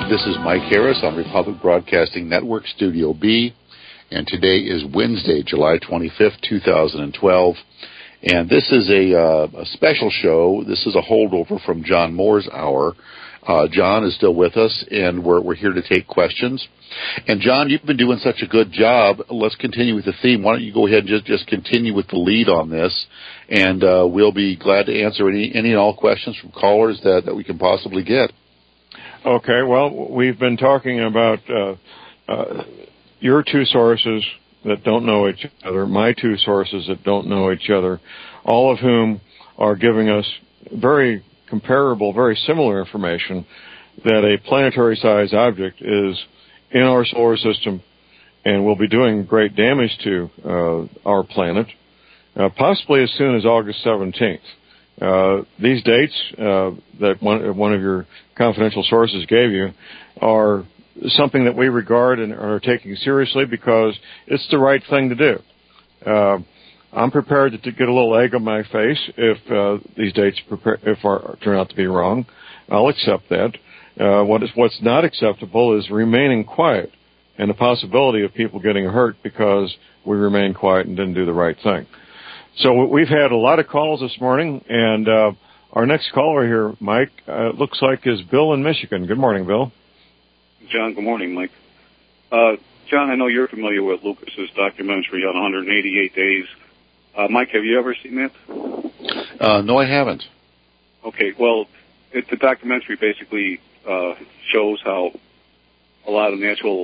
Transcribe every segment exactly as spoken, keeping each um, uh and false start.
This is Mike Harris on Republic Broadcasting Network, Studio B, and today is Wednesday, July twenty-fifth, twenty twelve, and this is a, uh, a special show. This is a holdover from John Moore's Hour. Uh, John is still with us, and we're, we're here to take questions. And John, you've been doing such a good job. Let's continue with the theme. Why don't you go ahead and just, just continue with the lead on this, and uh, we'll be glad to answer any, any and all questions from callers that, that we can possibly get. Okay, well, we've been talking about uh, uh, your two sources that don't know each other, my two sources that don't know each other, all of whom are giving us very comparable, very similar information that a planetary-sized object is in our solar system and will be doing great damage to uh, our planet, uh, possibly as soon as August seventeenth. Uh, these dates uh, that one, one of your confidential sources gave you are something that we regard and are taking seriously because it's the right thing to do. Uh, I'm prepared to, to get a little egg on my face if uh, these dates prepare, if are, turn out to be wrong. I'll accept that. Uh, what is, what's not acceptable is remaining quiet and the possibility of people getting hurt because we remained quiet and didn't do the right thing. So we've had a lot of calls this morning, and uh, our next caller here, Mike, uh, looks like is Bill in Michigan. Good morning, Bill. John, good morning, Mike. Uh, John, I know you're familiar with Lucas's documentary on one hundred eighty-eight days. Uh, Mike, have you ever seen that? Uh, no, I haven't. Okay, well, it, the documentary basically uh, shows how a lot of natural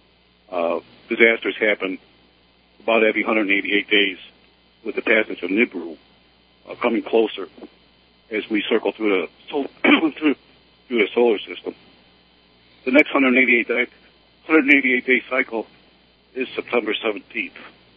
uh, disasters happen about every one hundred eighty-eight days, with the passage of Nibiru uh, coming closer as we circle through the sol- through, through the solar system. The next one hundred eighty-eight day, one hundred eighty-eight day cycle is September seventeenth.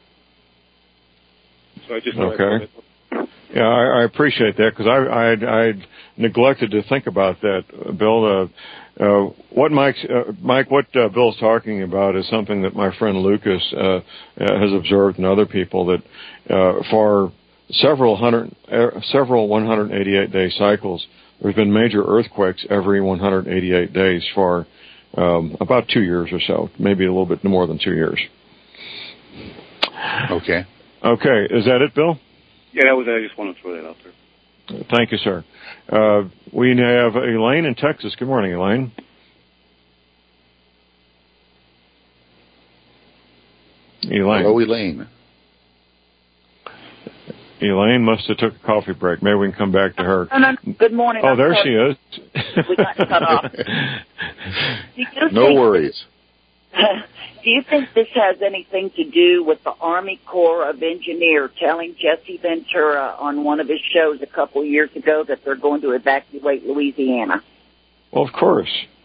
So I just okay. Yeah, I, I appreciate that because I I I neglected to think about that, Bill. Uh, uh, what Mike's, uh, Mike, what uh, Bill's talking about is something that my friend Lucas uh, has observed and other people that uh, for several hundred, uh, several one hundred eighty-eight day cycles, there's been major earthquakes every one hundred eighty-eight days for um, about two years or so, maybe a little bit more than two years. Okay. Okay, is that it, Bill? Yeah, that was. I just wanted to throw that out there. Thank you, sir. Uh, we have Elaine in Texas. Good morning, Elaine. Elaine. Hello, Elaine. Elaine must have took a coffee break. Maybe we can come back to her. No, no, good morning. Oh, I'm there sorry. she is. We got cut off. No worries. Do you think this has anything to do with the Army Corps of Engineers telling Jesse Ventura on one of his shows a couple of years ago that they're going to evacuate Louisiana? Well, of course.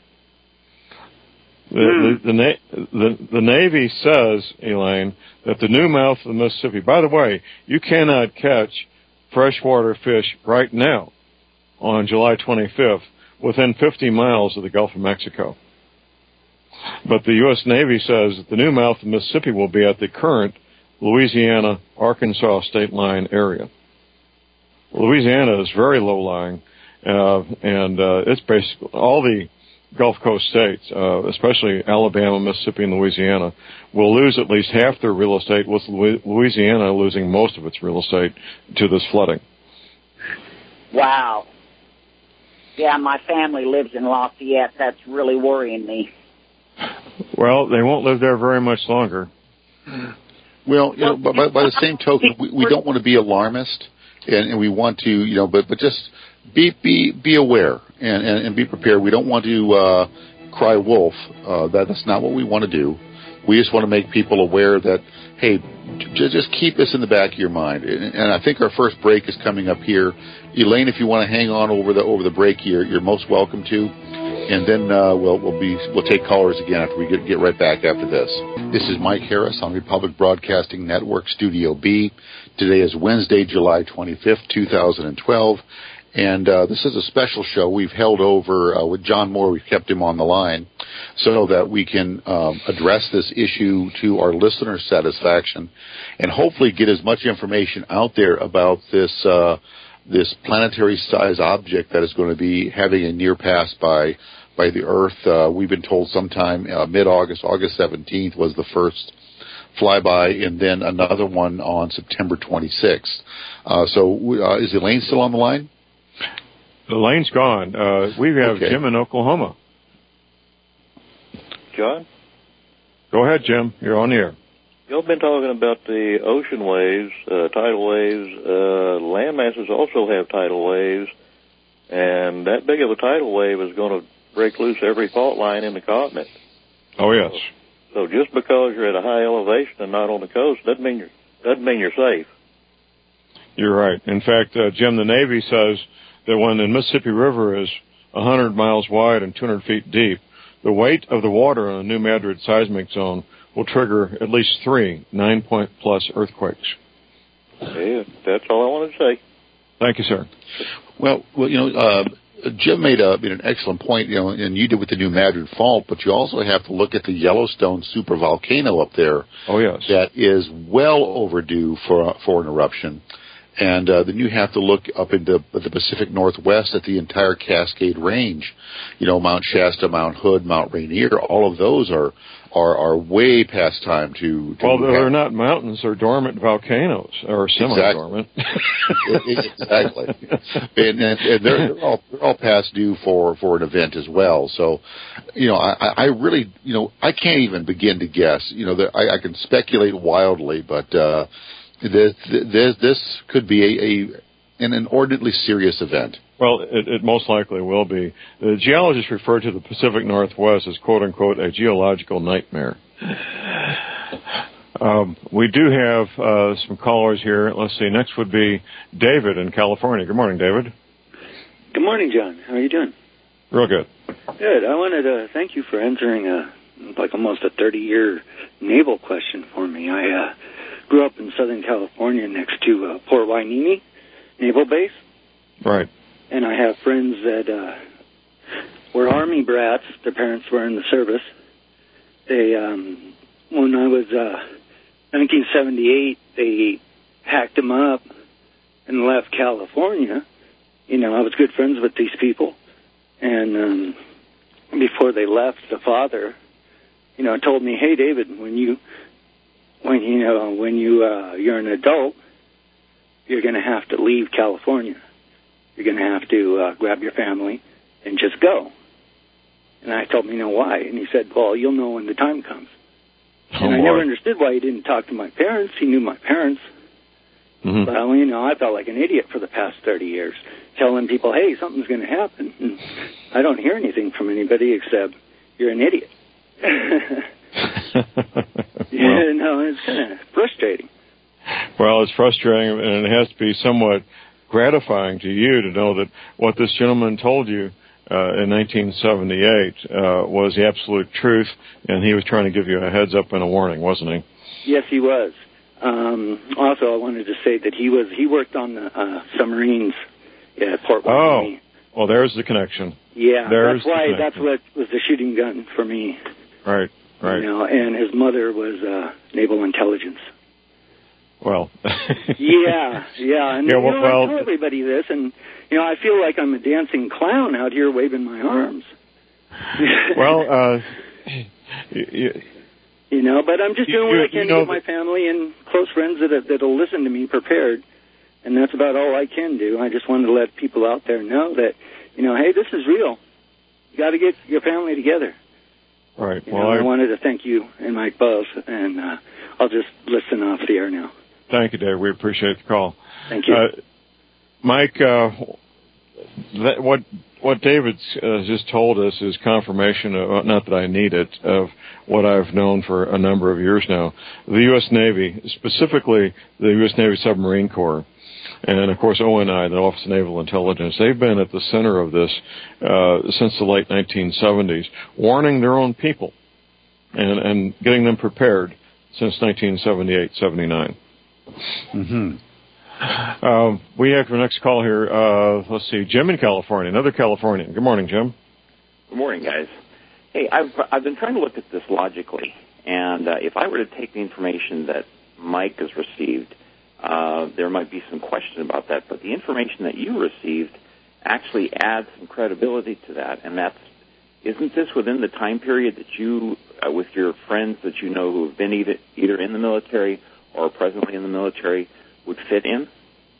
The, mm. the, the, Na- the, the Navy says, Elaine, that the new mouth of the Mississippi, by the way, you cannot catch freshwater fish right now on July twenty-fifth within fifty miles of the Gulf of Mexico. But the U S Navy says that the new mouth of Mississippi will be at the current Louisiana-Arkansas state line area. Louisiana is very low-lying, uh, and uh, it's basically all the Gulf Coast states, uh, especially Alabama, Mississippi, and Louisiana, will lose at least half their real estate, with Louisiana losing most of its real estate to this flooding. Wow. Yeah, my family lives in Lafayette. That's really worrying me. Well, they won't live there very much longer. Well, you know, by, by the same token, we, we don't want to be alarmist, and, and we want to, you know, but, but just be be be aware and, and, and be prepared. We don't want to uh, cry wolf. Uh, that, that's not what we want to do. We just want to make people aware that, hey, j- just keep this in the back of your mind. And, and I think our first break is coming up here. Elaine, if you want to hang on over the over the break, you're you're most welcome to. And then uh, we'll we'll be we'll take callers again after we get get right back after this. This is Mike Harris on Republic Broadcasting Network, Studio B. Today is Wednesday, July twenty-fifth, twenty twelve, and uh, this is a special show we've held over uh, with John Moore. We've kept him on the line so that we can um, address this issue to our listeners' satisfaction, and hopefully get as much information out there about this. Uh, this planetary-sized object that is going to be having a near pass by by the Earth. Uh, we've been told sometime uh, mid-August, August seventeenth was the first flyby, and then another one on September twenty-sixth. Uh, so uh, is Elaine still on the line? Elaine's gone. Uh, we have okay. Jim in Oklahoma. John? Go ahead, Jim. You're on the air. Y'all been talking about the ocean waves, uh, tidal waves. Uh, land masses also have tidal waves, and that big of a tidal wave is going to break loose every fault line in the continent. Oh, yes. So, so just because you're at a high elevation and not on the coast doesn't mean you're, doesn't mean you're safe. You're right. In fact, uh, Jim, the Navy says that when the Mississippi River is one hundred miles wide and two hundred feet deep, the weight of the water in the New Madrid seismic zone will trigger at least three nine-point-plus earthquakes. Yeah, that's all I wanted to say. Thank you, sir. Well, well, you know, uh, Jim made, a, made an excellent point, you know, and you did with the New Madrid Fault, but you also have to look at the Yellowstone supervolcano up there. Oh, yes. That is well overdue for for an eruption. And uh, then you have to look up into the Pacific Northwest at the entire Cascade Range. You know, Mount Shasta, Mount Hood, Mount Rainier, all of those are are, are way past time to... to well, they're have. not mountains. They're dormant volcanoes, or semi-dormant. Exactly. exactly. And, and, and they're, they're, all, they're all past due for, for an event as well. So, you know, I, I really, you know, I can't even begin to guess. You know, I, I can speculate wildly, but... Uh, This, this, this could be a, a an inordinately serious event. Well, it, it most likely will be. The geologists refer to the Pacific Northwest as, quote unquote, a geological nightmare. Um, we do have uh, some callers here. Let's see. Next would be David in California. Good morning, David. Good morning, John. How are you doing? Real good. Good. I wanted to thank you for answering a like almost a thirty-year naval question for me. I uh, grew up in Southern California next to uh, Port Hueneme Naval Base. Right. And I have friends that uh, were Army brats. Their parents were in the service. They, um, when I was uh, nineteen seventy-eight, they packed them up and left California. You know, I was good friends with these people. And um, before they left, the father, you know, told me, "Hey, David, when you When you know when you uh, you're an adult, you're going to have to leave California. You're going to have to uh, grab your family and just go." And I told him, "You know why?" And he said, "Well, you'll know when the time comes." Oh, and I boy. never understood why he didn't talk to my parents. He knew my parents. Mm-hmm. But you know, I felt like an idiot for the past thirty years, telling people, "Hey, something's going to happen." And I don't hear anything from anybody except, "You're an idiot." Well, you know, it's kind of frustrating. Well, it's frustrating, and it has to be somewhat gratifying to you to know that what this gentleman told you uh, in nineteen seventy-eight uh, was the absolute truth, and he was trying to give you a heads up and a warning, wasn't he? Yes, he was. Um, also, I wanted to say that he was he worked on the uh, submarines at Port Hueneme. Oh, well, there's the connection. Yeah, there's that's why the that's what was the shooting gun for me. Right, right. You know, and his mother was uh, naval intelligence. Well. yeah, yeah, and yeah, you well, know, well, I tell everybody this, and you know, I feel like I'm a dancing clown out here waving my arms. well, uh, you, you know, but I'm just doing you, what I can you know to get my family and close friends that that'll listen to me prepared, and that's about all I can do. I just wanted to let people out there know that, you know, hey, this is real. You got to get your family together. Right. You well, know, I, I wanted to thank you and Mike both, and uh, I'll just listen off the air now. Thank you, Dave. We appreciate the call. Thank you. Uh, Mike, uh, that, what what David uh, just told us is confirmation, of, not that I need it, of what I've known for a number of years now. The U S Navy, specifically the U S Navy Submarine Corps, and, of course, O N I, the Office of Naval Intelligence, they've been at the center of this uh, since the late nineteen seventies, warning their own people and, and getting them prepared since nineteen seventy-eight seventy-nine. Mm-hmm. Um, we have our next call here. Uh, let's see, Jim in California, another Californian. Good morning, Jim. Good morning, guys. Hey, I've I've been trying to look at this logically, and uh, if I were to take the information that Mike has received, uh, there might be some question about that. But the information that you received actually adds some credibility to that, and that's isn't this within the time period that you, uh, with your friends that you know who have been either, either in the military or presently in the military, would fit in?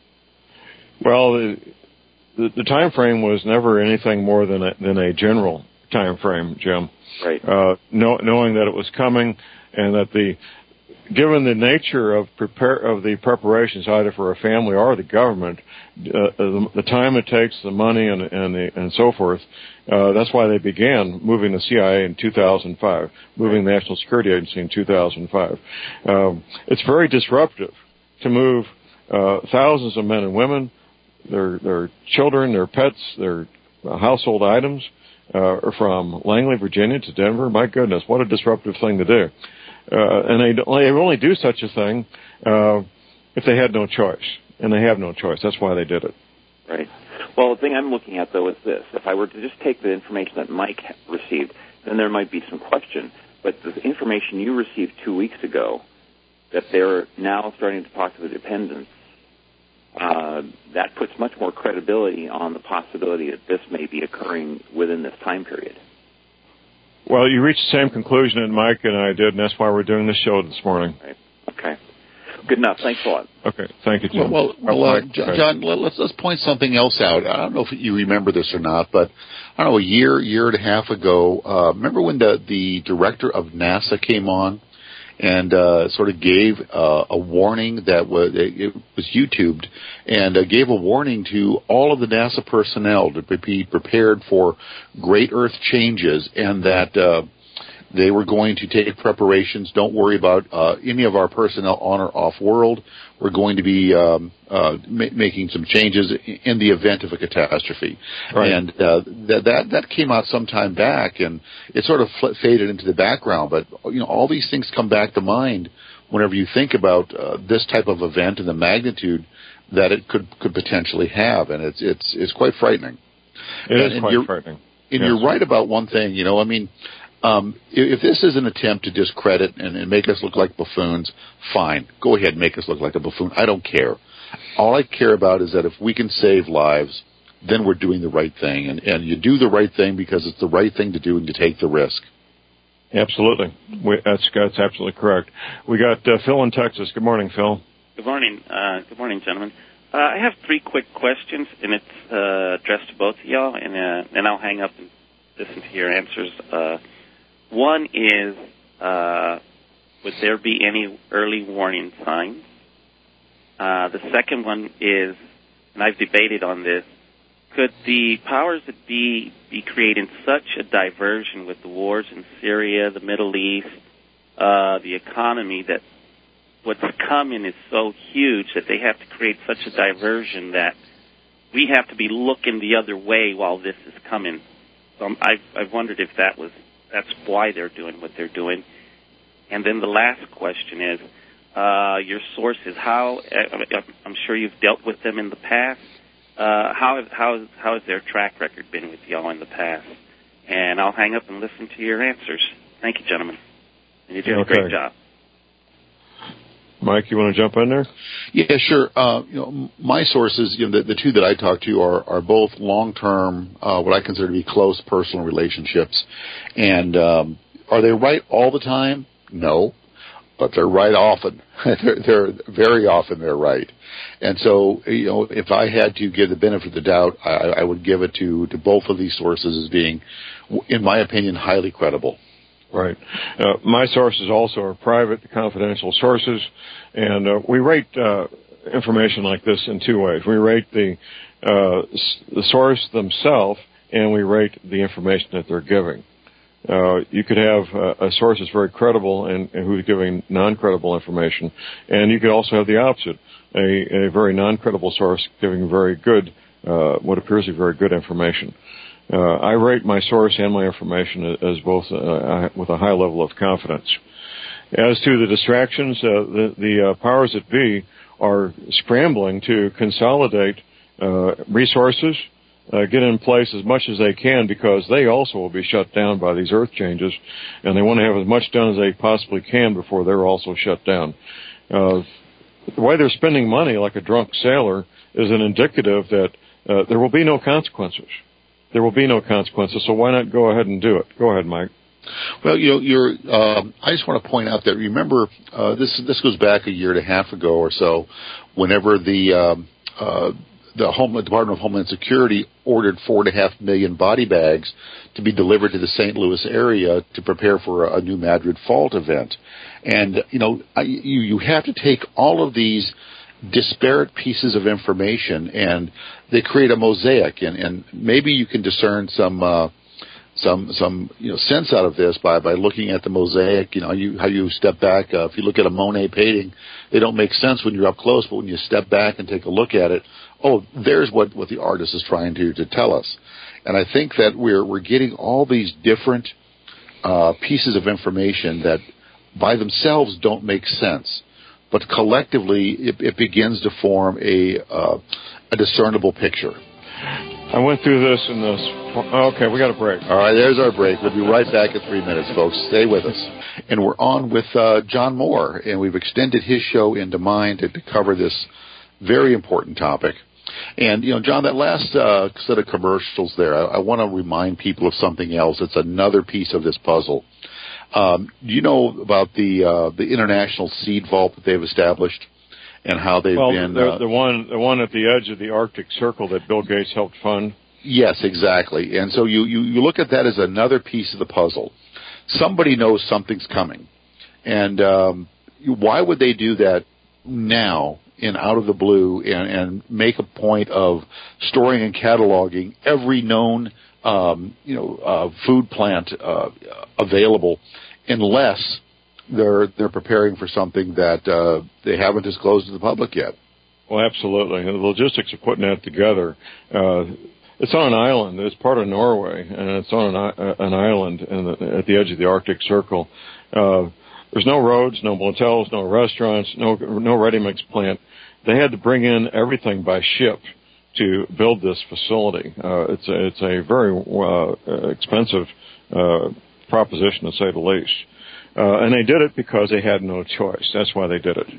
Well, the, the, the time frame was never anything more than a, than a general time frame, Jim. Right. Uh, know, knowing that it was coming, and that the, given the nature of prepare of the preparations, either for a family or the government, uh, the, the time it takes, the money, and and, the, and so forth, uh, that's why they began moving the C I A in two thousand five, moving the National Security Agency in two thousand five. Um, it's very disruptive to move uh, thousands of men and women, their their children, their pets, their household items, uh, from Langley, Virginia to Denver. My goodness, what a disruptive thing to do. Uh, and they, they only do such a thing uh, if they had no choice. And they have no choice. That's why they did it. Right. Well, the thing I'm looking at, though, is this. If I were to just take the information that Mike received, then there might be some question. But the information you received two weeks ago, that they're now starting to talk to the dependents, uh, that puts much more credibility on the possibility that this may be occurring within this time period. Well, you reached the same conclusion that Mike and I did, and that's why we're doing this show this morning. Right. Okay. Good enough. Thanks a lot. Okay. Thank you, Jim. Well, well, well uh, John, John, let's let's point something else out. I don't know if you remember this or not, but I don't know, a year, year and a half ago, uh, remember when the, the director of NASA came on and uh, sort of gave uh, a warning that was, it was YouTubed, and uh, gave a warning to all of the NASA personnel to be prepared for great Earth changes, and that uh, they were going to take preparations. Don't worry about uh, any of our personnel on or off world. We're going to be um, uh, ma- making some changes in the event of a catastrophe. Right. And uh, that, that that came out some time back, and it sort of fl- faded into the background. But you know, all these things come back to mind whenever you think about uh, this type of event and the magnitude that it could could potentially have, and it's it's it's quite frightening. It and, is and quite frightening. And yes. You're right about one thing. You know, I mean. Um, if, if this is an attempt to discredit and, and make us look like buffoons, fine. Go ahead and make us look like a buffoon. I don't care. All I care about is that if we can save lives, then we're doing the right thing. And, and you do the right thing because it's the right thing to do and you take the risk. Absolutely. We, that's, that's absolutely correct. We got uh, Phil in Texas. Good morning, Phil. Good morning. Uh, good morning, gentlemen. Uh, I have three quick questions, and it's uh, addressed to both of y'all, and uh, then I'll hang up and listen to your answers. Uh, One is, uh, would there be any early warning signs? Uh, the second one is, and I've debated on this, could the powers that be be creating such a diversion with the wars in Syria, the Middle East, uh, the economy, that what's coming is so huge that they have to create such a diversion that we have to be looking the other way while this is coming? So I'm, I've, I've wondered if that was that's why they're doing what they're doing. And then the last question is, uh, your sources. How I'm sure you've dealt with them in the past. Uh, how how how has their track record been with y'all in the past? And I'll hang up and listen to your answers. Thank you, gentlemen. And you did okay. a great job. Mike, you want to jump in there? Yeah, sure. Uh, you know, my sources, you know, the, the two that I talk to are, are both long-term, uh, what I consider to be close personal relationships. And um, are they right all the time? No, but they're right often. they're, they're very often they're right. And so, you know, if I had to give the benefit of the doubt, I, I would give it to, to both of these sources as being, in my opinion, highly credible. Right. Uh, my sources also are private, confidential sources, and uh, we rate uh, information like this in two ways. We rate the uh, the source themselves, and we rate the information that they're giving. Uh, you could have uh, a source that's very credible and, and who's giving non-credible information, and you could also have the opposite, a, a very non-credible source giving very good, uh, what appears to be very good information. Uh, I rate my source and my information as both uh, with a high level of confidence. As to the distractions, uh, the, the uh, powers that be are scrambling to consolidate uh, resources, uh, get in place as much as they can, because they also will be shut down by these earth changes, and they want to have as much done as they possibly can before they're also shut down. Uh, the way they're spending money like a drunk sailor is an indicative that uh, there will be no consequences. there will be no consequences. So why not go ahead and do it? Go ahead, Mike. Well, you know, you're. Um, I just want to point out that remember uh, this. This goes back a year and a half ago or so, whenever the um, uh, the Homeland Department of Homeland Security ordered four and a half million body bags to be delivered to the Saint Louis area to prepare for a, a new Madrid Fault event. And you know, I, you you have to take all of these disparate pieces of information and they create a mosaic. And, and maybe you can discern some. Uh, some some you know sense out of this by by looking at the mosaic. You know, you how you step back. Uh, if you look at a Monet painting, they don't make sense when you're up close, but when you step back and take a look at it, oh, there's what, what the artist is trying to to tell us. And I think that we're we're getting all these different uh, pieces of information that by themselves don't make sense, but collectively it, it begins to form a uh, a discernible picture. I went through this and this. Okay, we got a break. All right, there's our break. We'll be right back in three minutes, folks. Stay with us. And we're on with uh, John Moore, and we've extended his show into mine to, to cover this very important topic. And, you know, John, that last uh, set of commercials there, I, I want to remind people of something else. It's another piece of this puzzle. Um, do you know about the uh, the International Seed Vault that they've established? And how they've well, been... the, uh, the one the one at the edge of the Arctic Circle that Bill Gates helped fund? Yes, exactly. And so you, you, you look at that as another piece of the puzzle. Somebody knows something's coming. And um, why would they do that now and out of the blue and, and make a point of storing and cataloging every known um, you know, uh, food plant uh, available unless... They're they're preparing for something that uh, they haven't disclosed to the public yet. Well, absolutely. And the logistics of putting that together. Uh, it's on an island. It's part of Norway, and it's on an, uh, an island in the, at the edge of the Arctic Circle. Uh, there's no roads, no motels, no restaurants, no no ready-mix plant. They had to bring in everything by ship to build this facility. Uh, it's a, it's a very uh, expensive uh, proposition, to say the least. Uh, and they did it because they had no choice. That's why they did it.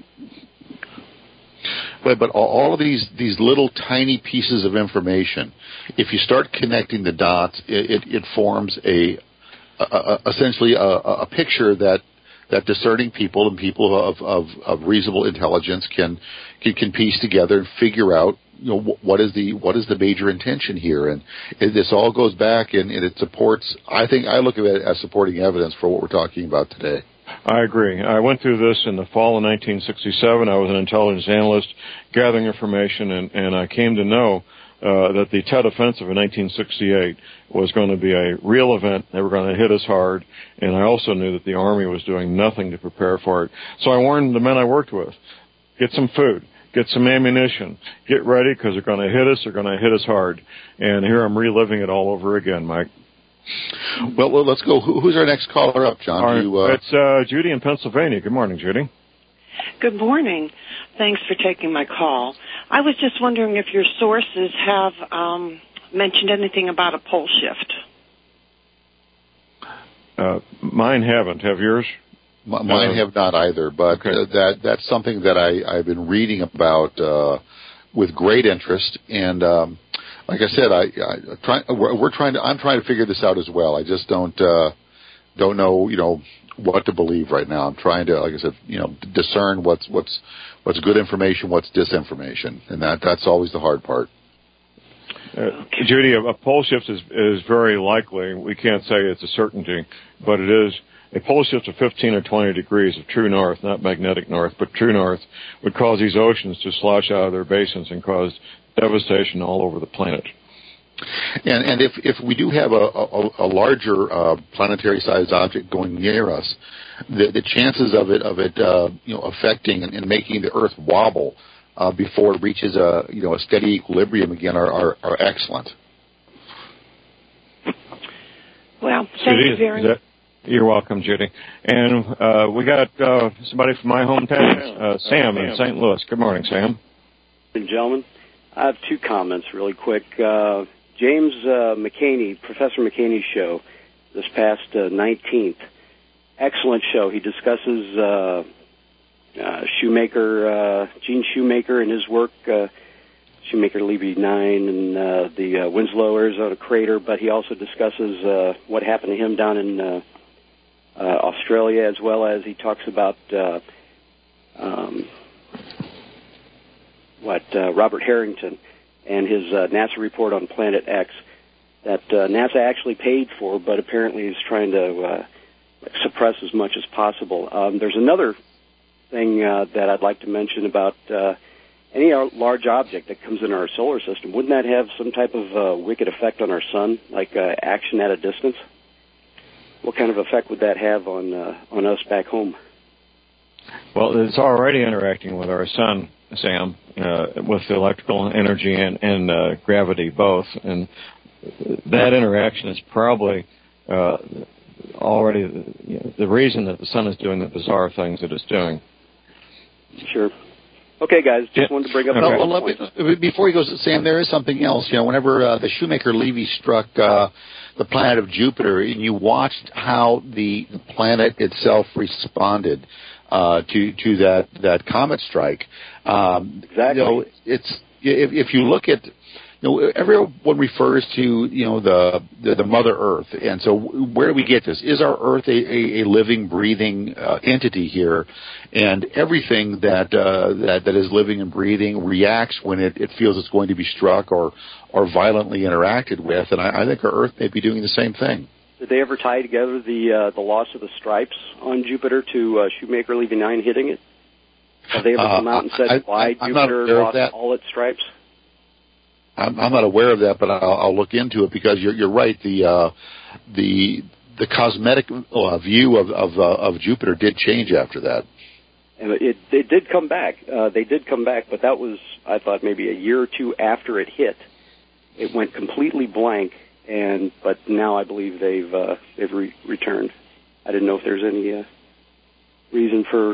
But, but all of these, these little tiny pieces of information, if you start connecting the dots, it, it, it forms a, a, a essentially a, a picture that that discerning people and people of, of, of reasonable intelligence can, can can piece together and figure out, you know, what is the what is the major intention here, and it, this all goes back and, and it supports. I think I look at it as supporting evidence for what we're talking about today. I agree. I went through this in the fall of nineteen sixty-seven. I was an intelligence analyst gathering information, and, and I came to know uh, that the Tet Offensive in nineteen sixty-eight was going to be a real event. They were going to hit us hard, and I also knew that the Army was doing nothing to prepare for it. So I warned the men I worked with, get some food, get some ammunition, get ready because they're going to hit us, they're going to hit us hard. And here I'm reliving it all over again, Mike. Well, well let's go. Who, who's our next caller up, John? Our, you, uh... It's uh, Judy in Pennsylvania. Good morning, Judy. Good morning. Thanks for taking my call. I was just wondering if your sources have um, mentioned anything about a pole shift. Uh, mine haven't. Have yours? M- mine uh, have not either, but okay. uh, that that's something that I, I've been reading about uh, with great interest. And um, like I said, I, I try, we're, we're trying to. I'm trying to figure this out as well. I just don't uh, don't know, you know, what to believe right now. I'm trying to, like I said, you know, discern what's what's what's good information, what's disinformation, and that that's always the hard part. Uh, Judy, a, a pole shift is is very likely. We can't say it's a certainty, but it is. A pole shift of fifteen or twenty degrees of true north, not magnetic north, but true north, would cause these oceans to slosh out of their basins and cause devastation all over the planet. And, and if, if we do have a, a, a larger uh, planetary-sized object going near us, the, the chances of it of it uh, you know affecting and, and making the Earth wobble uh, before it reaches a you know a steady equilibrium again are, are, are excellent. Well, thank Judy, you very much. You're welcome, Judy. And uh, we got uh, somebody from my hometown, uh, Sam in Saint Louis. Good morning, Sam. Gentlemen, I have two comments really quick. Uh, James uh, McCaney, Professor McCaney's show this past uh, nineteenth, excellent show. He discusses uh, uh, Shoemaker, uh, Gene Shoemaker and his work. Uh, Shoemaker-Levy nine and uh, the uh, Winslow, Arizona crater, but he also discusses uh, what happened to him down in uh, uh, Australia, as well as he talks about uh, um, what uh, Robert Harrington and his uh, NASA report on Planet X that uh, NASA actually paid for, but apparently is trying to uh, suppress as much as possible. Um, there's another thing uh, that I'd like to mention about uh, any large object that comes in our solar system. Wouldn't that have some type of uh, wicked effect on our sun, like uh, action at a distance? What kind of effect would that have on uh, on us back home? Well, it's already interacting with our sun, Sam, uh, with the electrical energy and, and uh, gravity both, and that interaction is probably uh, already you know, the reason that the sun is doing the bizarre things that it's doing. Sure. Okay, guys, just yeah. wanted to bring up... No, well, me, before he goes, Sam, there is something else. You know, whenever uh, the Shoemaker-Levy struck uh, the planet of Jupiter, and you watched how the planet itself responded uh, to to that, that comet strike. Um, exactly. You know, it's if, if you look at... You know, everyone refers to, you know, the, the, the Mother Earth. And so where do we get this? Is our Earth a, a, a living, breathing uh, entity here? And everything that, uh, that that is living and breathing reacts when it, it feels it's going to be struck or, or violently interacted with. And I, I think our Earth may be doing the same thing. Did they ever tie together the uh, the loss of the stripes on Jupiter to uh, Shoemaker-Levy nine hitting it? Have they ever come out and said uh, I, why I, Jupiter lost all its stripes? I'm, I'm not aware of that, but I'll, I'll look into it because you're, you're right. The uh, the the cosmetic uh, view of of, uh, of Jupiter did change after that. And it it did come back. Uh, they did come back, but that was, I thought, maybe a year or two after it hit. It went completely blank, and but now I believe they've uh, they've re- returned. I didn't know if there's any uh, reason for.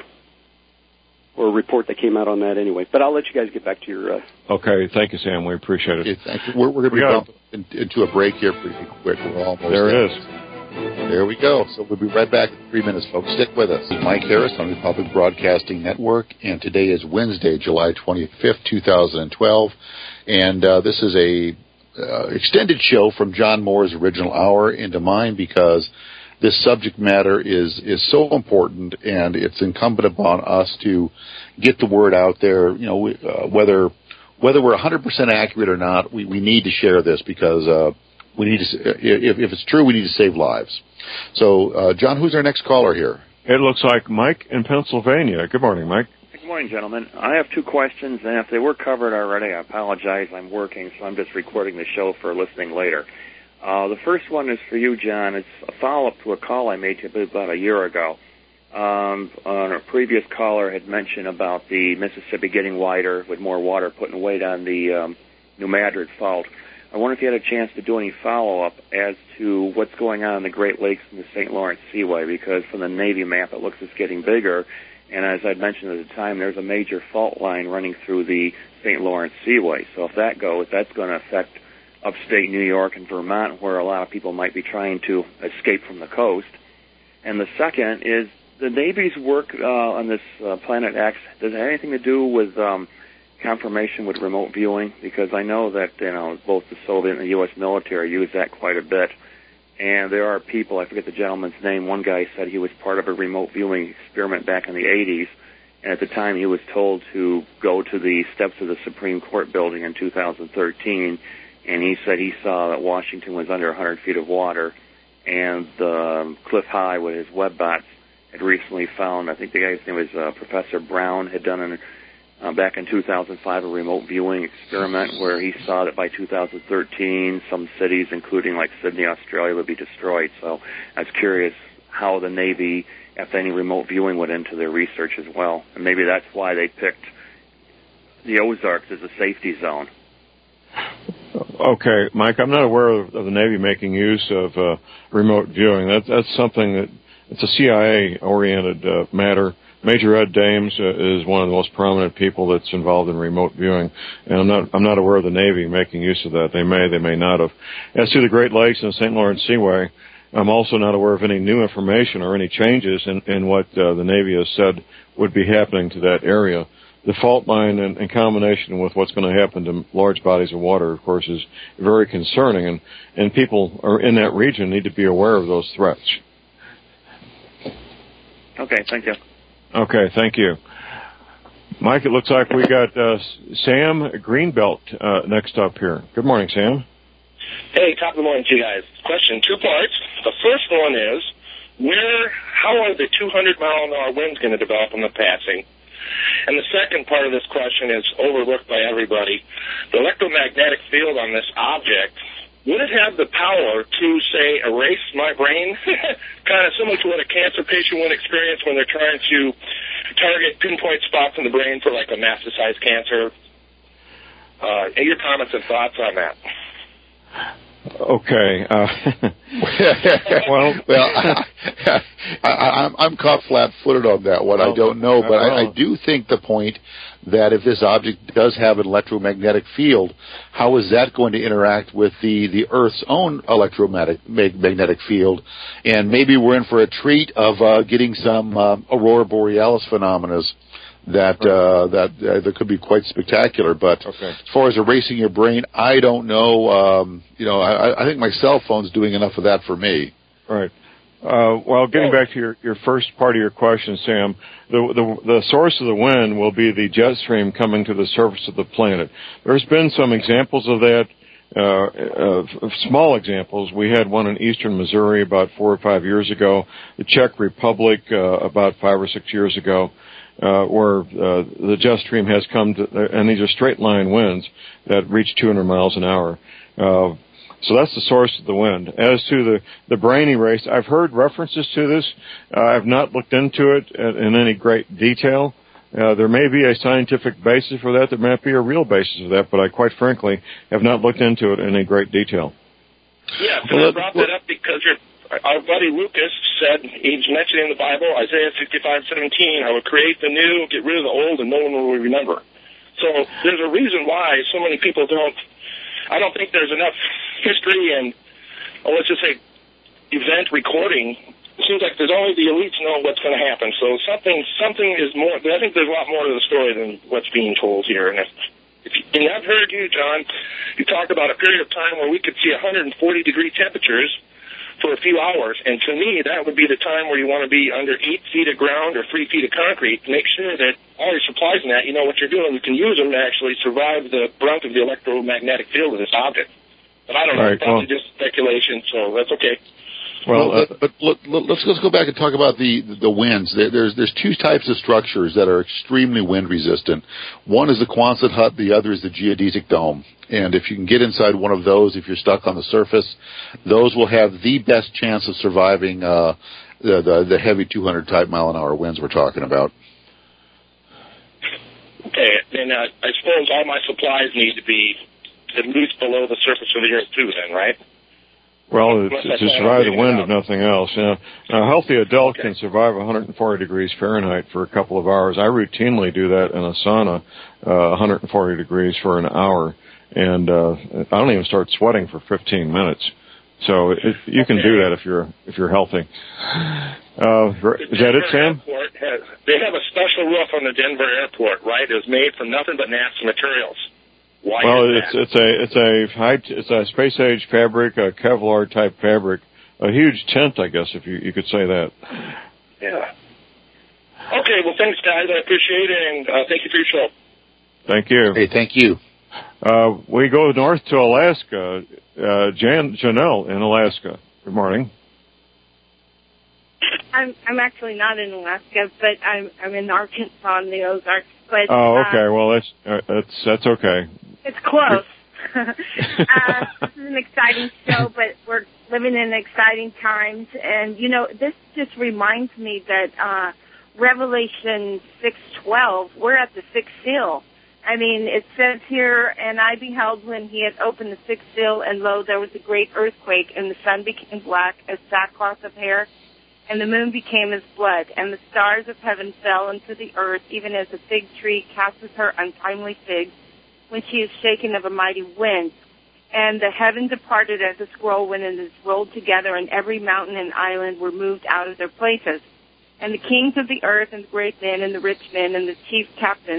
Or a report that came out on that anyway. But I'll let you guys get back to your... Uh... Okay, thank you, Sam. We appreciate it. Okay, thank you. We're, we're going to be bumping in, into a break here pretty quick. We're almost there. There it is. There we go. So we'll be right back in three minutes, folks. Stick with us. This is Mike Harris on the Public Broadcasting Network, and today is Wednesday, July twenty-fifth, twenty twelve. And uh, this is a uh, extended show from John Moore's original hour into mine because... this subject matter is, is so important, and it's incumbent upon us to get the word out there. You know, uh, whether whether we're one hundred percent accurate or not, we, we need to share this because uh, we need to. If, if it's true, we need to save lives. So, uh, John, who's our next caller here? It looks like Mike in Pennsylvania. Good morning, Mike. Good morning, gentlemen. I have two questions, and if they were covered already, I apologize. I'm working, so I'm just recording the show for listening later. Uh, the first one is for you, John. It's a follow-up to a call I made to you about a year ago. Um, on a previous caller had mentioned about the Mississippi getting wider with more water putting weight on the um, New Madrid Fault. I wonder if you had a chance to do any follow-up as to what's going on in the Great Lakes and the Saint Lawrence Seaway, because from the Navy map it looks it's getting bigger, and as I mentioned at the time, there's a major fault line running through the Saint Lawrence Seaway. So if that goes, that's going to affect upstate New York and Vermont, where a lot of people might be trying to escape from the coast. And the second is the Navy's work uh, on this uh, Planet X. Does it have anything to do with um, confirmation with remote viewing? Because I know that you know both the Soviet and the U S military use that quite a bit. And there are people, I forget the gentleman's name, one guy said he was part of a remote viewing experiment back in the eighties, and at the time he was told to go to the steps of the Supreme Court building in two thousand thirteen, and he said he saw that Washington was under one hundred feet of water, and um, Cliff High with his webbots had recently found, I think the guy's name was uh, Professor Brown, had done an, uh, back in two thousand five a remote viewing experiment where he saw that by two thousand thirteen some cities, including like Sydney, Australia, would be destroyed. So I was curious how the Navy, if any remote viewing went into their research as well. And maybe that's why they picked the Ozarks as a safety zone. Okay, Mike, I'm not aware of, of the Navy making use of uh, remote viewing. That, that's something that, it's a C I A-oriented uh, matter. Major Ed Dames uh, is one of the most prominent people that's involved in remote viewing, and I'm not, I'm not aware of the Navy making use of that. They may, they may not have. As to the Great Lakes and the Saint Lawrence Seaway, I'm also not aware of any new information or any changes in, in what uh, the Navy has said would be happening to that area. the fault line in, in combination with what's going to happen to large bodies of water, of course, is very concerning, and, and people are in that region need to be aware of those threats. Okay, thank you. Okay, thank you. Mike, it looks like we got uh, Sam Greenbelt uh, next up here. Good morning, Sam. Hey, top of the morning to you guys. Question, two parts. The first one is, where, how are the two hundred mile an hour winds going to develop in the passing? And the second part of this question is overlooked by everybody. The electromagnetic field on this object, would it have the power to, say, erase my brain? Kind of similar to what a cancer patient would experience when they're trying to target pinpoint spots in the brain for, like, a metastasized cancer. Uh, your comments and thoughts on that. Okay. Uh, well, well, I, I, I'm, I'm caught flat-footed on that one. I don't know, but I, I do think the point that if this object does have an electromagnetic field, how is that going to interact with the, the Earth's own electromagnetic magnetic field? And maybe we're in for a treat of uh, getting some uh, aurora borealis phenomena that uh, that uh, that could be quite spectacular. But okay. As far as erasing your brain, I don't know. Um, you know, I, I think my cell phone's doing enough of that for me. Right. Uh, well, getting back to your, your first part of your question, Sam, the, the the source of the wind will be the jet stream coming to the surface of the planet. There's been some examples of that, uh, uh, small examples. We had one in eastern Missouri about four or five years ago, the Czech Republic uh, about five or six years ago, uh, where uh, the jet stream has come to, and these are straight line winds that reach two hundred miles an hour. Uh, So that's the source of the wind. As to the, the brain erase, I've heard references to this. Uh, I've not looked into it in any great detail. Uh, there may be a scientific basis for that. There might be a real basis for that, but I quite frankly have not looked into it in any great detail. Yeah, so well, I brought that up because your, our buddy Lucas said, he's mentioned in the Bible, Isaiah sixty-five seventeen, I will create the new, get rid of the old, and no one will remember. So there's a reason why so many people don't, I don't think there's enough history and, oh, let's just say, event recording. It seems like there's only the elites know what's going to happen. So something something is more, I think there's a lot more to the story than what's being told here. And, if, if you, and I've heard you, John, you talked about a period of time where we could see one hundred forty degree temperatures for a few hours. And to me, that would be the time where you want to be under eight feet of ground or three feet of concrete to make sure that all your supplies in that, you know what you're doing. You can use them to actually survive the brunt of the electromagnetic field of this object. But I don't know. Right, it's probably well, just speculation, so that's okay. Well, uh, but, but let's let's go back and talk about the the winds. There's there's two types of structures that are extremely wind resistant. One is the Quonset hut. The other is the geodesic dome. And if you can get inside one of those, if you're stuck on the surface, those will have the best chance of surviving uh, the, the the heavy two hundred type mile an hour winds we're talking about. Okay, and uh, I suppose all my supplies need to be at least below the surface of the earth too, then, right? Well, to, to survive the wind, if nothing else. You know, a healthy adult okay. can survive one hundred forty degrees Fahrenheit for a couple of hours. I routinely do that in a sauna, uh, one hundred forty degrees for an hour, and uh, I don't even start sweating for fifteen minutes. So it, you can okay. do that if you're if you're healthy. Uh, is that it, Sam? Has, they have a special roof on the Denver airport, right? It was made from nothing but NASA materials. Why well, is it's that? it's a it's a high it's a space age fabric, a Kevlar type fabric, a huge tent, I guess, if you you could say that. Yeah. Okay. Well, thanks, guys. I appreciate it, and uh, thank you for your show. Thank you. Hey, thank you. Uh, we go north to Alaska. Uh, Jan Janelle in Alaska. Good morning. I'm I'm actually not in Alaska, but I'm I'm in Arkansas in the Ozarks. But oh, okay. Uh, well, that's uh, that's that's okay. It's close. uh, this is an exciting show, but we're living in exciting times, and you know this just reminds me that uh, Revelation six twelve. We're at the sixth seal. I mean, it says here, and I beheld when he had opened the sixth seal, and lo, there was a great earthquake, and the sun became black as sackcloth of hair, and the moon became as blood, and the stars of heaven fell into the earth, even as a fig tree casteth her untimely figs, when she is shaken of a mighty wind. And the heaven departed as a whirlwind, and is rolled together, and every mountain and island were moved out of their places. And the kings of the earth, and the great men, and the rich men, and the chief captains,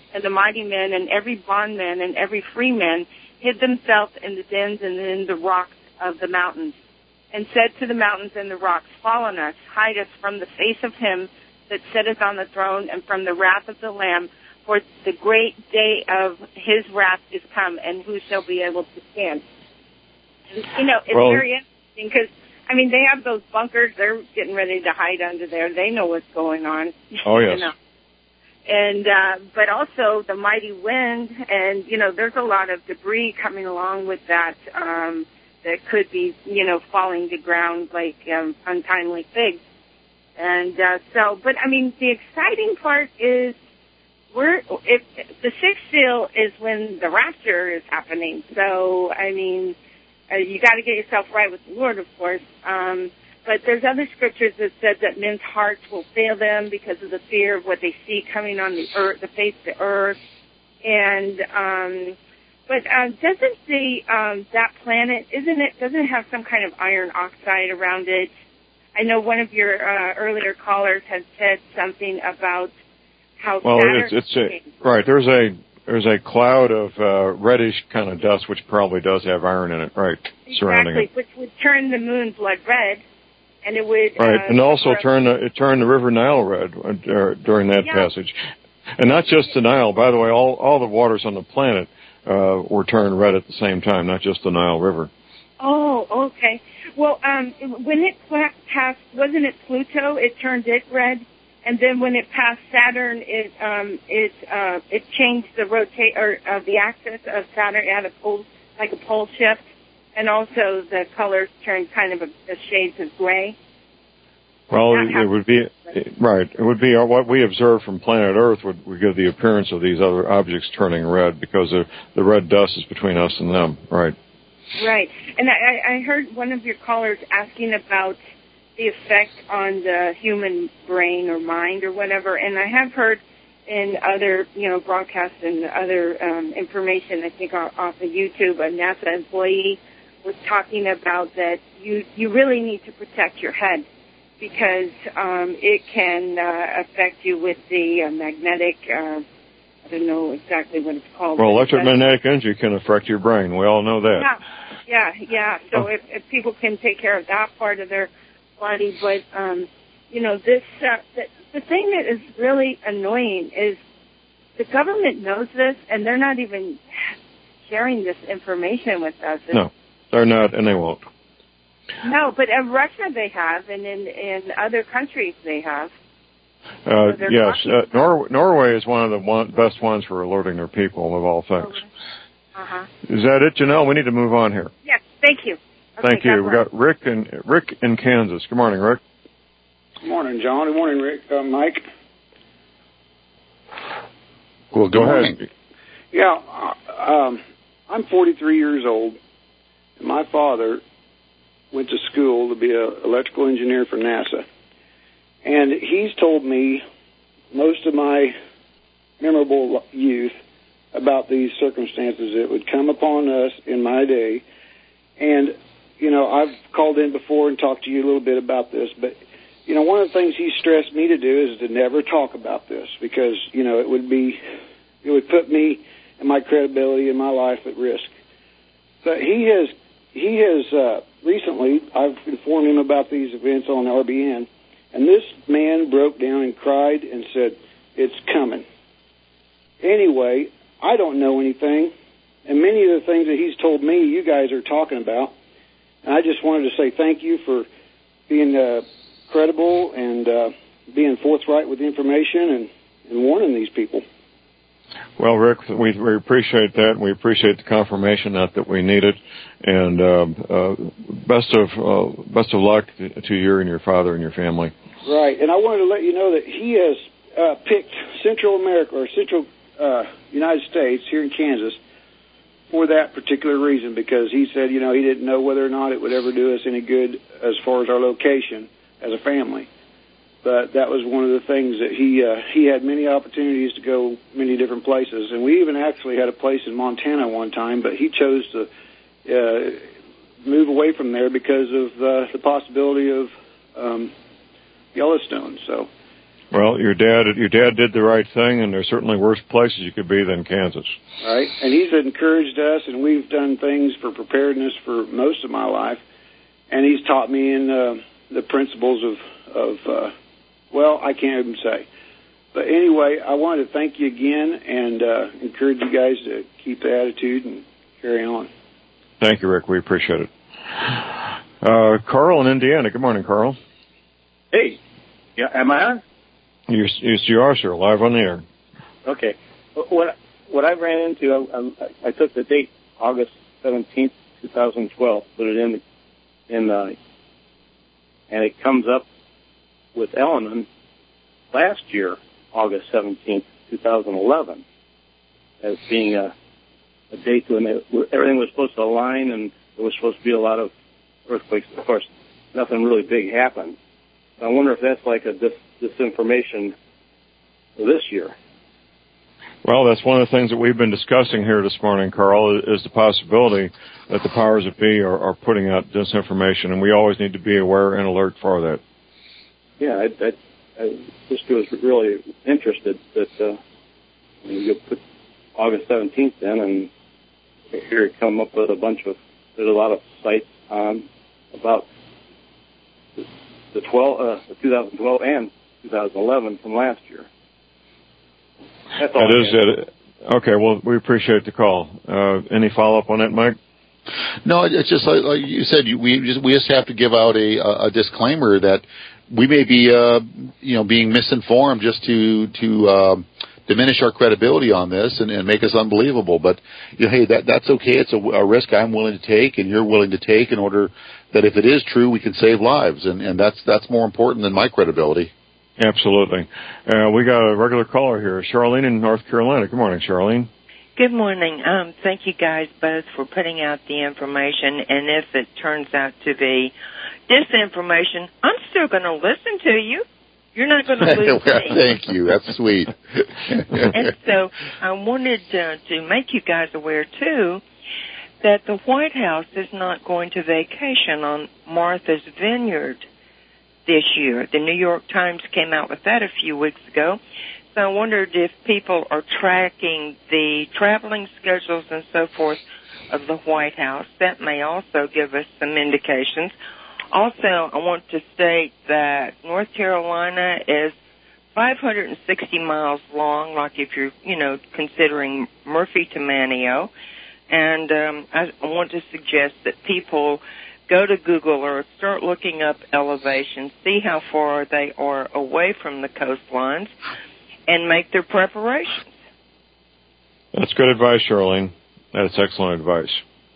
and the mighty men and every bondman and every freeman hid themselves in the dens and in the rocks of the mountains, and said to the mountains and the rocks, fall on us, hide us from the face of him that sitteth on the throne and from the wrath of the Lamb, for the great day of his wrath is come, and who shall be able to stand? And, you know, it's well, very interesting because, I mean, they have those bunkers. They're getting ready to hide under there. They know what's going on. Oh, yes. You know? And, uh, but also the mighty wind, and, you know, there's a lot of debris coming along with that, um, that could be, you know, falling to ground like, um, untimely figs. And, uh, so, but I mean, the exciting part is we're, if, the sixth seal is when the rapture is happening. So, I mean, uh, you gotta get yourself right with the Lord, of course. Um, But there's other scriptures that said that men's hearts will fail them because of the fear of what they see coming on the earth, the face of the earth. And, um, but, uh, doesn't the, um, that planet, isn't it, doesn't it have some kind of iron oxide around it? I know one of your, uh, earlier callers had said something about how well, Saturn... it's, it's a, right, there's a, there's a cloud of, uh, reddish kind of dust which probably does have iron in it, right, surrounding it. Exactly, which would turn the moon blood red. And it would, right, uh, and also turn the, it turned the River Nile red uh, during that yeah. passage, and not just the Nile. By the way, all all the waters on the planet uh, were turned red at the same time, not just the Nile River. Oh, okay. Well, um, when it passed, wasn't it Pluto? It turned it red, and then when it passed Saturn, it um, it uh, it changed the rotate or uh, the axis of Saturn. It had a pole, like a pole shift. And also the colors turned kind of a, a shades of gray. Well, it, it would be, right, it would be what we observe from planet Earth would, would give the appearance of these other objects turning red because the, the red dust is between us and them, right? Right. And I, I heard one of your callers asking about the effect on the human brain or mind or whatever, and I have heard in other, you know, broadcasts and other um, information, I think off of YouTube, a NASA employee was talking about that you you really need to protect your head because um, it can uh, affect you with the uh, magnetic. Uh, I don't know exactly what it's called. Well, electromagnetic energy can affect your brain. We all know that. Yeah, yeah, yeah. So oh. if, if people can take care of that part of their body, but um, you know, this uh, the, the thing that is really annoying is the government knows this, and they're not even sharing this information with us. It's, no. They're not, and they won't. No, but in Russia they have, and in, in other countries they have. Uh, so yes, uh, Nor- Norway is one of the one, best ones for alerting their people of all things. Uh-huh. Is that it, Janelle? We need to move on here. Yes, thank you. Okay, thank you. We got Rick in Rick in Kansas. Good morning, Rick. Good morning, John. Good morning, Rick. Uh, Mike. Well, go ahead. Yeah, uh, um, I'm forty-three years old. My father went to school to be an electrical engineer for NASA. And he's told me most of my memorable youth about these circumstances that would come upon us in my day. And, you know, I've called in before and talked to you a little bit about this, but, you know, one of the things he stressed me to do is to never talk about this because, you know, it would be, it would put me and my credibility and my life at risk. But he has He has uh, recently, I've informed him about these events on R B N, and this man broke down and cried and said, it's coming. Anyway, I don't know anything, and many of the things that he's told me, you guys are talking about, and I just wanted to say thank you for being uh, credible and uh, being forthright with information and, and warning these people. Well, Rick, we, we appreciate that. We appreciate the confirmation that, that we need it. And uh, uh, best of uh, best of luck to you and your father and your family. Right. And I wanted to let you know that he has uh, picked Central America or Central uh, United States here in Kansas for that particular reason because he said, you know, he didn't know whether or not it would ever do us any good as far as our location as a family. But that was one of the things that he uh, he had many opportunities to go many different places. And we even actually had a place in Montana one time, but he chose to uh, move away from there because of uh, the possibility of um, Yellowstone. So Well, your dad your dad did the right thing, and there's certainly worse places you could be than Kansas. Right, and he's encouraged us, and we've done things for preparedness for most of my life, and he's taught me in uh, the principles of, of uh, well, I can't even say. But anyway, I wanted to thank you again and uh, encourage you guys to keep the attitude and carry on. Thank you, Rick. We appreciate it. Uh, Carl in Indiana. Good morning, Carl. Hey, yeah, am I on? Yes, yes, you are, sir. Live on the air. Okay. What what I ran into, I, I took the date August seventeenth, two thousand twelve, put it in, in uh, and it comes up with Elenon last year, August seventeenth, two thousand eleven, as being a, a date when they, everything was supposed to align and there was supposed to be a lot of earthquakes. Of course, nothing really big happened. I wonder if that's like a dis, disinformation for this year. Well, that's one of the things that we've been discussing here this morning, Carl, is the possibility that the powers that be are, are putting out disinformation, and we always need to be aware and alert for that. Yeah, I, I, I just was really interested that uh, you put August seventeenth in, and here you come up with a bunch of, there's a lot of sites on about the twelve, uh, the two thousand twelve and two thousand eleven from last year. That's all. That is it. Okay, well, we appreciate the call. Uh, any follow-up on that, Mike? No, it's just like, like you said. We just we just have to give out a, a disclaimer that we may be, uh, you know, being misinformed just to to uh, diminish our credibility on this and, and make us unbelievable. But you know, hey, that that's okay. It's a, a risk I'm willing to take, and you're willing to take in order that if it is true, we can save lives, and, and that's that's more important than my credibility. Absolutely. Uh, we got a regular caller here, Charlene in North Carolina. Good morning, Charlene. Good morning. Um, thank you guys both for putting out the information, and if it turns out to be disinformation, I'm still going to listen to you. You're not going to lose me. Thank you. That's sweet. And so I wanted to, to make you guys aware, too, that the White House is not going to vacation on Martha's Vineyard this year. The New York Times came out with that a few weeks ago. So I wondered if people are tracking the traveling schedules and so forth of the White House. That may also give us some indications. Also, I want to state that North Carolina is five hundred sixty miles long, like if you're, you know, considering Murphy to Manteo. And um, I, I want to suggest that people go to Google or start looking up elevations, see how far they are away from the coastlines, and make their preparations. That's good advice, Charlene. That's excellent advice.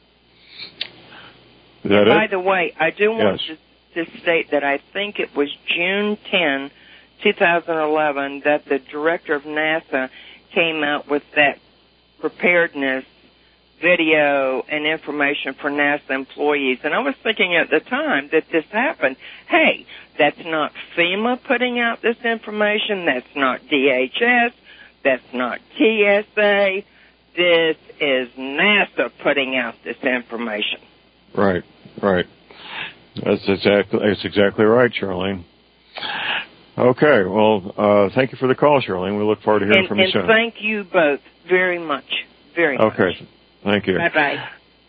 Is that By it? the way, I do want Yes. to, to state that I think it was June tenth, twenty eleven, that the director of NASA came out with that preparedness video and information for NASA employees. And I was thinking at the time that this happened, hey, that's not FEMA putting out this information, that's not D H S, that's not T S A, this is NASA putting out this information. Right, right. That's exactly, that's exactly right, Charlene. Okay, well, uh, thank you for the call, Charlene. We look forward to hearing and, from you and soon. thank you both very much, very much. Okay, thank you. Bye-bye.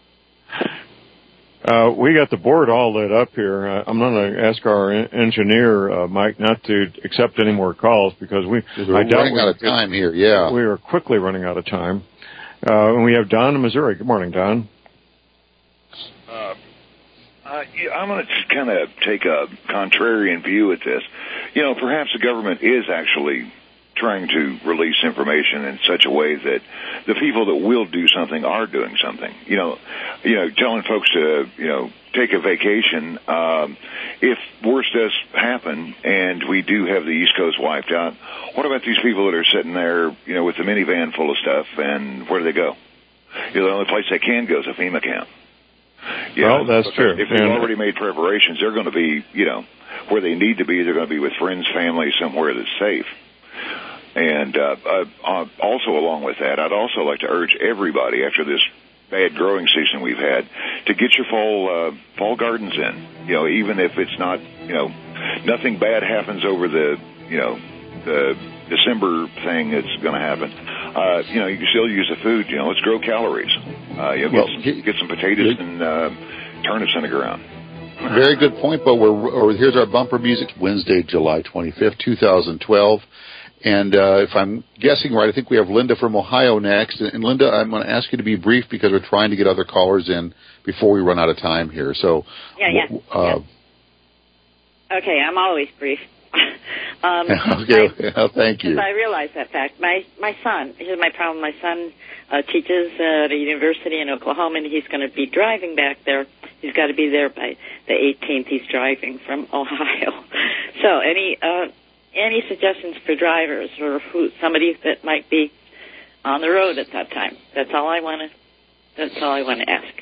Uh, we got the board all lit up here. Uh, I'm going to ask our en- engineer, uh, Mike, not to accept any more calls because we We're I doubt running we out of get- time here, yeah. We are quickly running out of time. Uh, and we have Don in Missouri. Good morning, Don. Uh, uh, yeah, I'm going to kind of take a contrarian view at this. You know, perhaps the government is actually trying to release information in such a way that the people that will do something are doing something. You know, you know, telling folks to, you know, take a vacation. Um, if worse does happen and we do have the East Coast wiped out, what about these people that are sitting there, you know, with the minivan full of stuff, and where do they go? You know, the only place they can go is a FEMA camp. You well, know, that's true. If they've And already made preparations, they're going to be, you know, where they need to be. They're going to be with friends, family, somewhere that's safe. And uh, uh, also along with that, I'd also like to urge everybody after this bad growing season we've had to get your fall uh, fall gardens in. You know, even if it's not, you know, nothing bad happens over the, you know, the December thing that's going to happen. Uh, you know, you can still use the food. You know, let's grow calories. Uh, you know, Well, get, some, get some potatoes and uh, turnips in the ground. Very good point, but we're, or here's our bumper music, Wednesday, July twenty-fifth, twenty twelve. And uh, if I'm guessing right, I think we have Linda from Ohio next. And Linda, I'm going to ask you to be brief because we're trying to get other callers in before we run out of time here. So, yeah, yeah. Uh, yeah. Okay, I'm always brief. um, okay, my, well, thank you. I realize that fact. My my son, here's my problem. My son uh, teaches uh, at a university in Oklahoma, and he's going to be driving back there. He's got to be there by the eighteenth. He's driving from Ohio. So, any uh, any suggestions for drivers or who somebody that might be on the road at that time? That's all I want to. That's all I want to ask.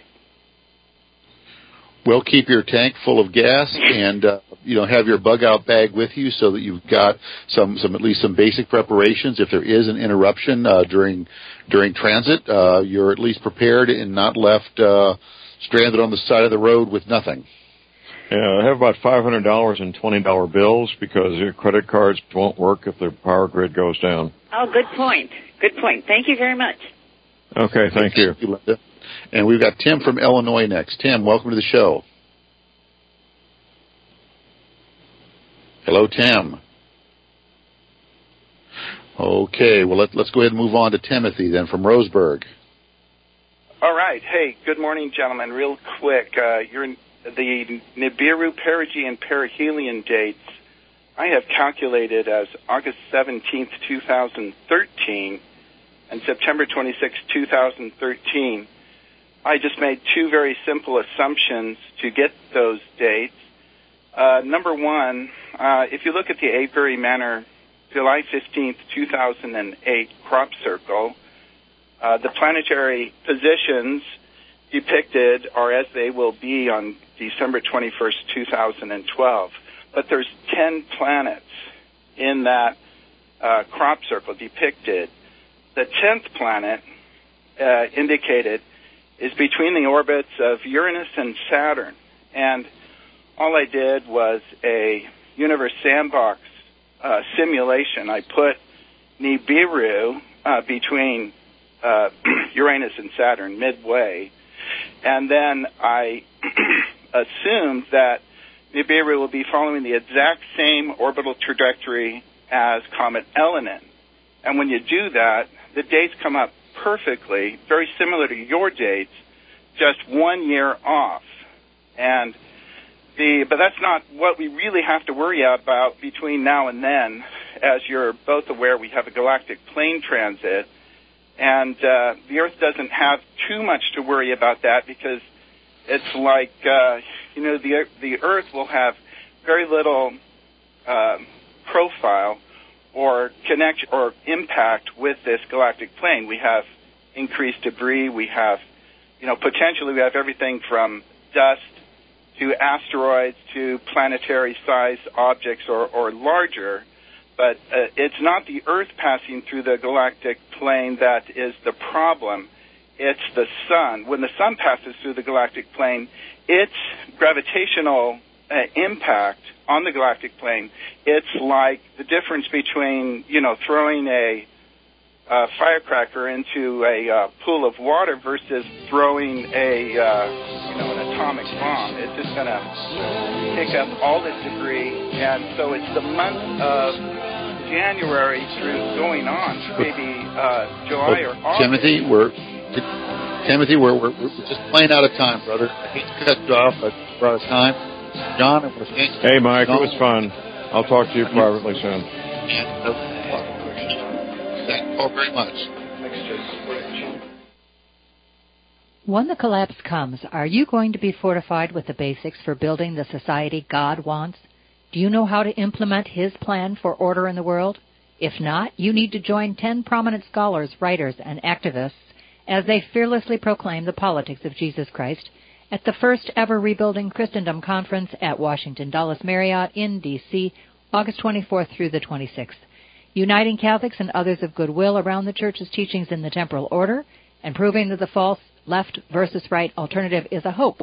Well, keep your tank full of gas, and uh, you know, have your bug-out bag with you so that you've got some, some at least some basic preparations. If there is an interruption uh, during during transit, uh, you're at least prepared and not left uh, stranded on the side of the road with nothing. Yeah, I have about five hundred dollars in twenty dollar bills because your credit cards won't work if the power grid goes down. Oh, good point. Good point. Thank you very much. Okay, thank you. Thank you, Linda. And we've got Tim from Illinois next. Tim, welcome to the show. Hello, Tim. Okay, well, let, let's go ahead and move on to Timothy then from Roseburg. All right. Hey, good morning, gentlemen. Real quick, uh, you're the Nibiru, perigee, perihelion dates I have calculated as August seventeenth, twenty thirteen and September twenty-sixth, twenty thirteen. I just made two very simple assumptions to get those dates. Uh, number one, uh, if you look at the Avebury Manor July fifteenth, two thousand eight crop circle, uh, the planetary positions depicted are as they will be on December twenty-first, two thousand twelve. But there's ten planets in that uh, crop circle depicted. The tenth planet uh, indicated is between the orbits of Uranus and Saturn. And all I did was a universe sandbox uh, simulation. I put Nibiru uh, between uh, Uranus and Saturn midway, and then I assumed that Nibiru will be following the exact same orbital trajectory as Comet Elenin. And when you do that, the dates come up perfectly, very similar to your dates, just one year off. And the but that's not what we really have to worry about between now and then. As you're both aware, we have a galactic plane transit, and uh, the Earth doesn't have too much to worry about that because it's like, uh, you know, the the Earth will have very little uh, profile or connection or impact with this galactic plane. We have increased debris. We have, you know, potentially we have everything from dust to asteroids to planetary-sized objects or, or larger. But uh, it's not the Earth passing through the galactic plane that is the problem. It's the sun. When the sun passes through the galactic plane, its gravitational uh, impact on the galactic plane, it's like the difference between, you know, throwing a uh, firecracker into a uh, pool of water versus throwing a, uh, you know, an atomic bomb. It's just going to pick up all this debris. And so it's the month of January through going on, maybe uh, July or August. Timothy, we're Timothy, we're, we're we're just plain out of time, brother. I hate to cut you off, but we're out of time. John, it was hey, Mike, it was fun. I'll talk to you privately soon. Thank you all very much. When the collapse comes, are you going to be fortified with the basics for building the society God wants? Do you know how to implement His plan for order in the world? If not, you need to join ten prominent scholars, writers, and activists as they fearlessly proclaim the politics of Jesus Christ at the first ever Rebuilding Christendom Conference at Washington Dulles Marriott in D C, August twenty-fourth through the twenty-sixth, uniting Catholics and others of goodwill around the Church's teachings in the temporal order and proving that the false left versus right alternative is a hope